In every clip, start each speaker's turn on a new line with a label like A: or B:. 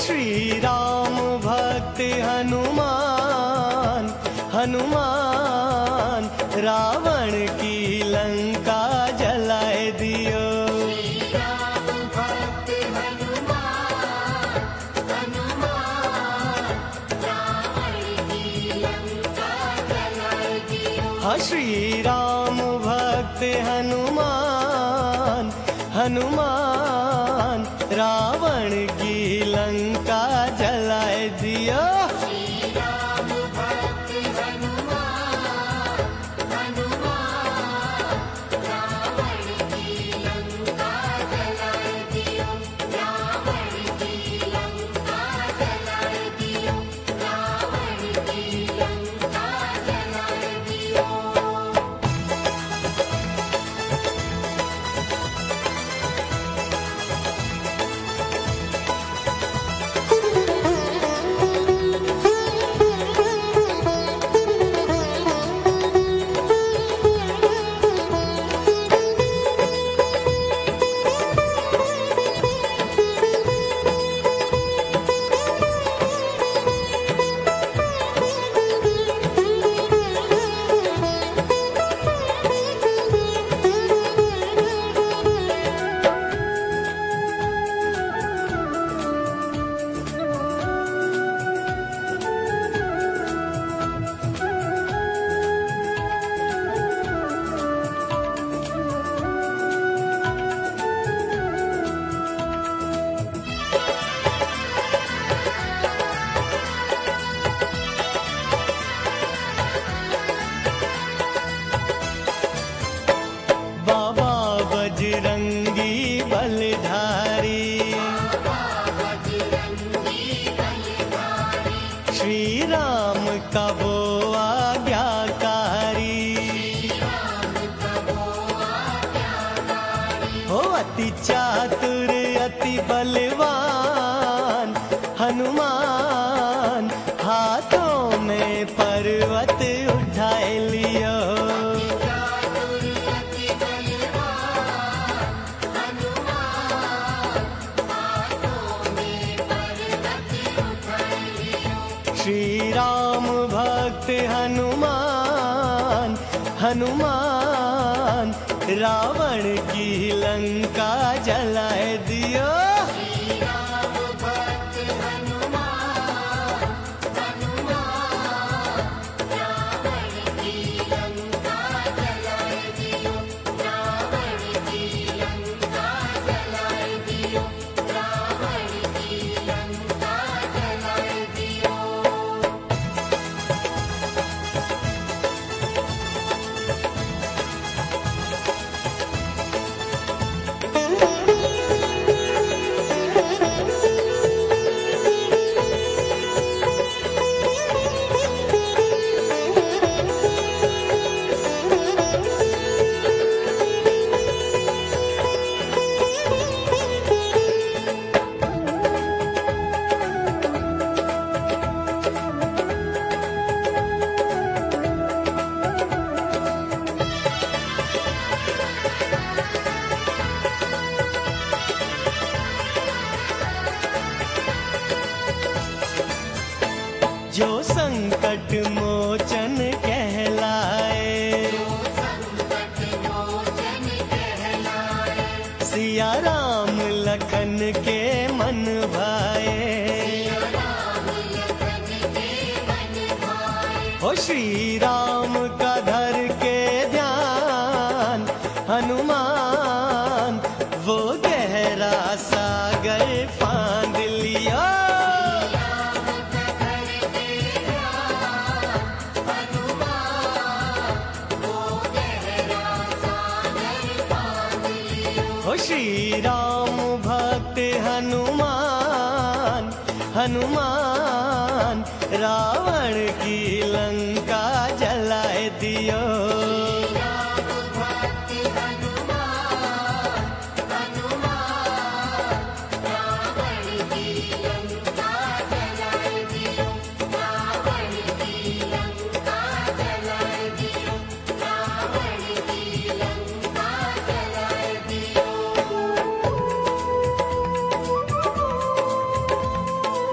A: श्री राम भक्त हनुमान, हनुमान रावण की लंका जलाए दियो।
B: श्री राम भक्त हनुमान, हनुमान रावण की लंका जलाए दियो।
A: हाँ श्री राम भक्त हनुमान, हनुमान रावण की लंका जलाए दियो।
B: श्री राम भक्त हनुमान, हनुमान रावण की लंका जलाए दियो। रावण की लंका जलाए दियो। रावण की लंका जलाए दियो।
A: बाबा बजरंगी बलधारी, श्री राम का वो आज्ञाकारी। हो अति चातुर अति बलवान हनुमान, हाथों में पर्वत उठाए लियो। श्री राम भक्त हनुमान, हनुमान रावण की लंका जलाए दियो।
B: श्री राम भक्त हनुमान, हनुमान रावण की लंका जलाए दियो। रावण की लंका जलाए दियो। रावण की लंका जलाए दियो।
A: जो संकट मोचन कहलाए,
B: संकट मोचन कहलाए।
A: सिया राम लखन के मन भाए।
B: राम लखन के मन भाए।
A: हो श्री राम का धर के ध्यान हनुमान, वो गहरा सागर फांद लिया। हो श्री राम भक्त हनुमान, हनुमान रावण की लंका जलाए दियो।
B: राम भक्त हनुमान, हनुमान रावण की लंका जलाए दियो। रावण की लंका जलाए दियो। रावण की लंका जलाए दियो।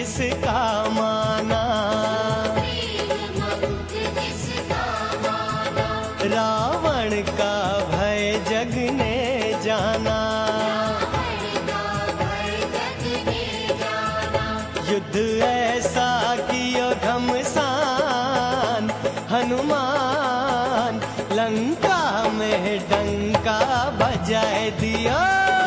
A: जिसका माना, रावण का भय जग ने जाना। युद्ध ऐसा कियो घमसान, हनुमान लंका में डंका बजाए दिया।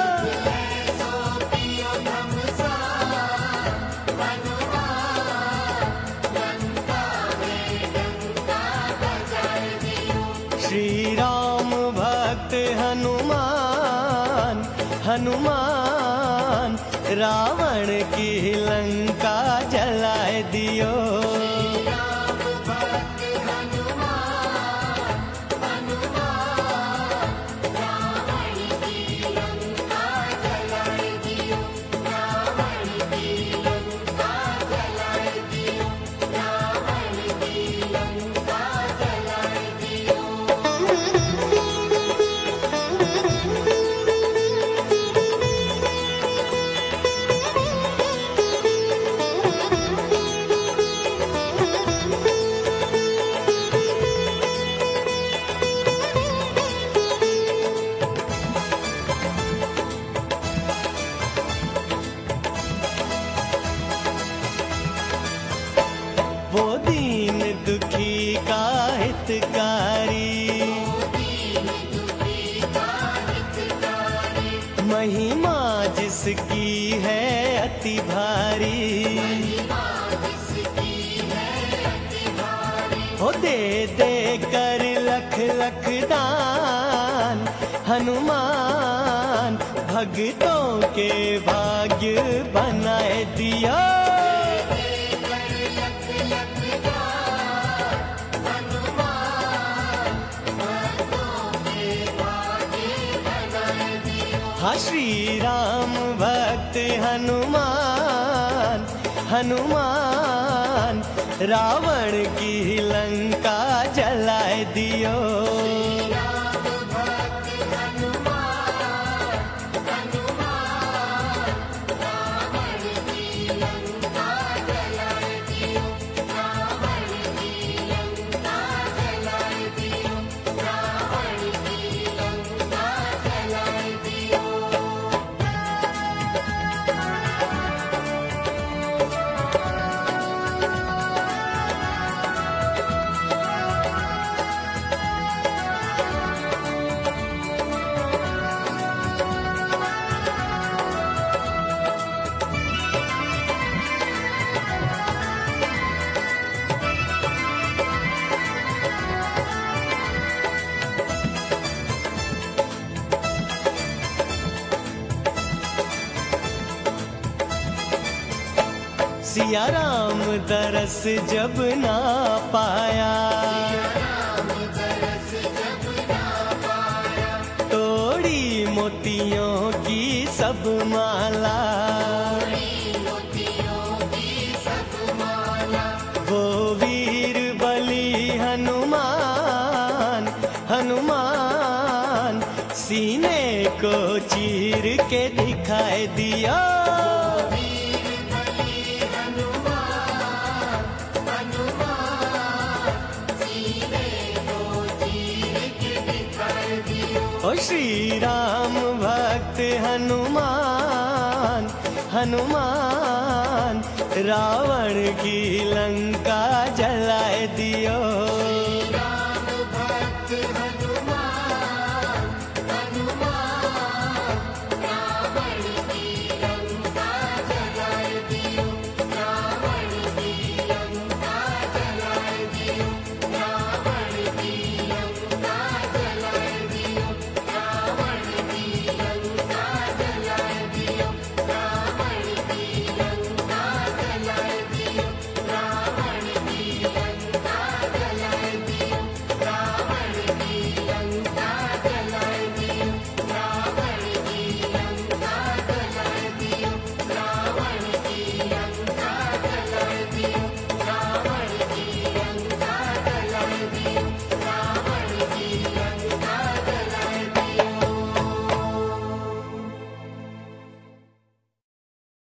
A: श्री राम भक्त हनुमान, हनुमान रावण की लंका जलाए दियो। वो दीन दुखी का हितकारी, महिमा जिसकी है अति भारी। हो दे दे कर लख लख दान, हनुमान भक्तों के भाग्य बनाए दिया। हाँ श्री राम भक्त हनुमान, हनुमान रावण की लंका जलाए दियो। सिया राम दरस जब ना पाया, तोड़ी मोतियों की सब माला। वो वीर बली हनुमान, हनुमान सीने को चीर के दिखाए दिया। ओ श्री राम भक्त हनुमान, हनुमान रावण की लंका